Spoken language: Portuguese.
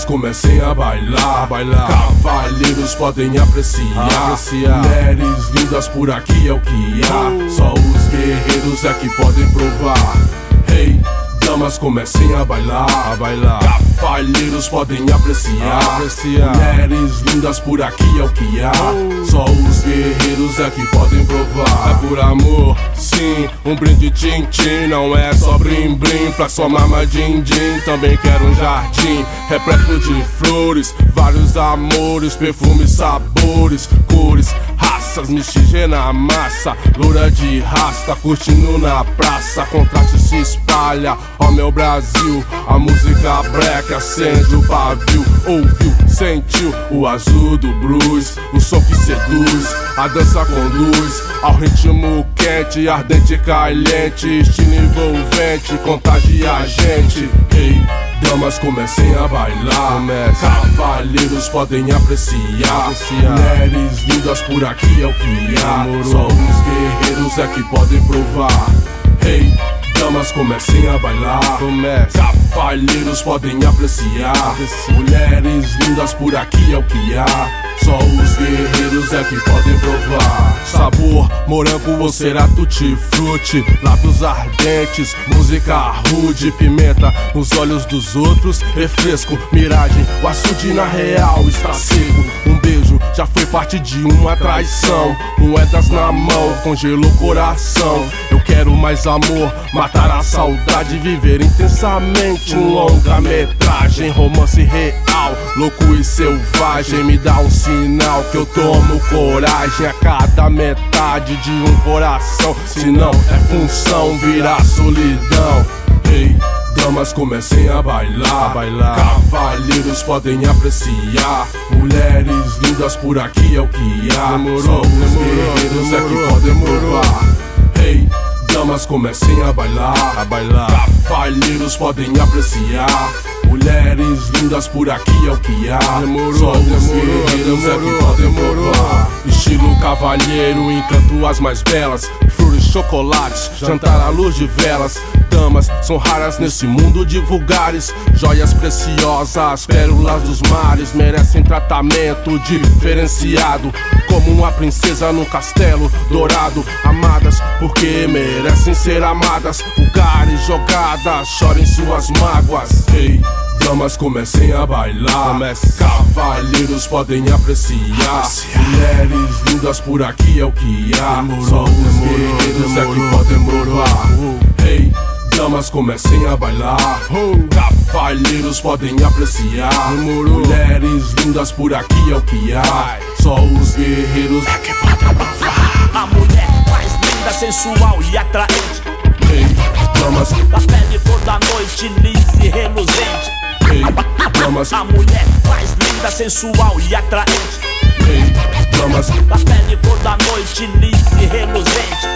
Damas comecem a bailar, cavalheiros podem apreciar. Mulheres lindas por aqui é o que há, só os guerreiros é que podem provar. Hey, damas comecem a bailar, cavalheiros podem apreciar. Mulheres lindas por aqui é o que há, só os guerreiros é que podem provar. É por amor, sim, um brinde tchim-tchim. Não é só brim-brim pra sua mama din-din. Também quero um jardim repleto de flores, vários amores, perfumes, sabores, cores, raças, mistigena massa, loura de rasta, curtindo na praça. Contraste se espalha, ó meu Brasil, a música black acende o pavio. Ouviu, sentiu o azul do blues, o som que seduz, a dança conduz ao ritmo quente, ardente e caliente, estilo envolvente, contagia a gente. Ei, damas comecem a bailar, cavalheiros podem apreciar. Mulheres lindas por aqui é o que há, só os guerreiros é que podem provar. Hey, damas comecem a bailar, cavalheiros podem apreciar. Mulheres lindas por aqui é o que há, só os guerreiros é que podem provar. Sabor, morango ou será tutti-frutti, lábios ardentes, música rude, pimenta nos olhos dos outros, refresco, miragem, o açude na real está seco. Um beijo já foi parte de uma traição, moedas na mão, congelou o coração. Eu quero mais amor, matar a saudade, viver intensamente um longa-metragem, romance real, louco e selvagem. Me dá um sinal que eu tomo coragem a cada metade de um coração, senão é função, virar solidão. Ei, damas comecem a bailar, cavalheiros podem apreciar. Mulheres lindas por aqui é o que há, só os guerreiros é que podem provar. Ei, damas comecem a bailar, cavalheiros podem apreciar. Mulheres lindas por aqui é o que há, só os guerreiros é que podem provar. Estilo cavalheiro, encanto as mais belas, flores, chocolates, jantar à luz de velas. Damas são raras nesse mundo de vulgares, joias preciosas, pérolas dos mares, merecem tratamento diferenciado, como uma princesa num castelo dourado. Amadas porque merecem ser amadas, vulgares jogadas, chorem suas mágoas. Ei, damas comecem a bailar, cavalheiros podem apreciar. Mulheres lindas por aqui é o que há, só os guerreiros é que podem provar. Ei, damas comecem a bailar, cavalheiros podem apreciar. Mulheres lindas por aqui é o que há, só os guerreiros é que podem provar. A mulher mais linda, sensual e atraente, ei, damas, a pele toda noite lisa e reluzente. Ei, damas, a mulher mais linda, sensual e atraente, ei, damas, a pele toda noite lisa e reluzente.